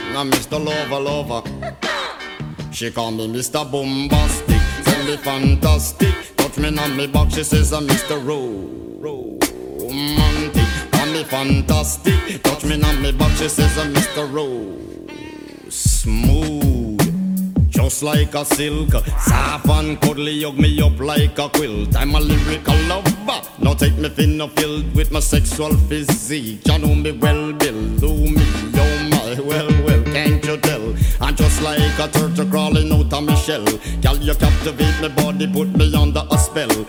I'm Mr. Lover Lover. She call me Mr. Bombastic, tell me fantastic. Touch me on me back, she says I'm Mr. Romantic. Call me fantastic, touch me on me back, she says I'm Mr. Smooth, just like a silk, soft and cuddly, hug me up like a quilt. I'm a lyrical lover, now take me thin or filled with my sexual physique. You know me well, Bill, do me, oh my, well, can't you tell? I'm just like a turtle crawling out of my shell. Girl, you captivate my body, put me under a spell.